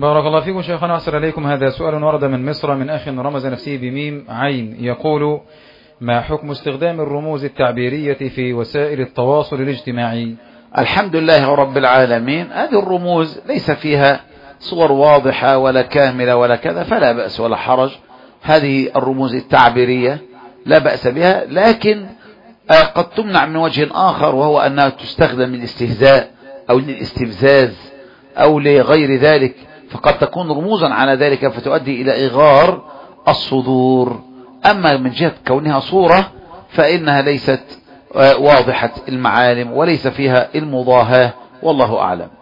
بارك الله فيكم شيخنا وأحسن إليكم. هذا سؤال ورد من مصر من أخ رمز نفسه بميم عين، يقول: ما حكم استخدام الرموز التعبيرية في وسائل التواصل الاجتماعي؟ الحمد لله رب العالمين، هذه الرموز ليس فيها صور واضحة ولا كاملة ولا كذا، فلا بأس ولا حرج. هذه الرموز التعبيرية لا بأس بها، لكن قد تمنع من وجه آخر، وهو أنها تستخدم للاستهزاء أو للاستفزاز أو لغير ذلك، فقد تكون رموزا على ذلك فتؤدي إلى إغار الصدور. أما من جهة كونها صورة فإنها ليست واضحة المعالم وليس فيها المضاهاة، والله أعلم.